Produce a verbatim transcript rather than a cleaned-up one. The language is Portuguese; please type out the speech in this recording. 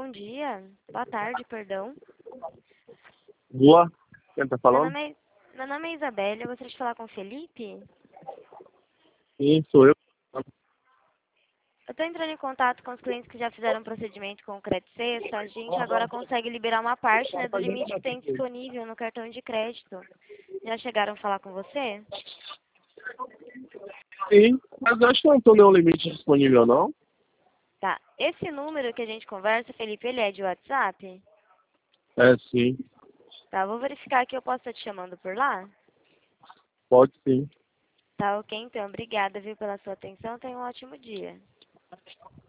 bom dia. Boa tarde, perdão. Boa. Quem tá Meu falando? nome é, meu nome é Isabelle, eu gostaria de falar com o Felipe. Sim, sou eu. Eu estou entrando em contato com os clientes que já fizeram um procedimento com o Crédito Sexta. A gente agora consegue liberar uma parte, né, do limite que tem disponível no cartão de crédito. Já chegaram a falar com você? Sim, mas eu acho que não tem nenhum limite disponível, não. Tá. Esse número que a gente conversa, Felipe, ele é de WhatsApp? É, sim. Tá, vou verificar que eu posso estar te chamando por lá. Pode sim. Tá, ok, então. Obrigada, viu, pela sua atenção. Tenha um ótimo dia.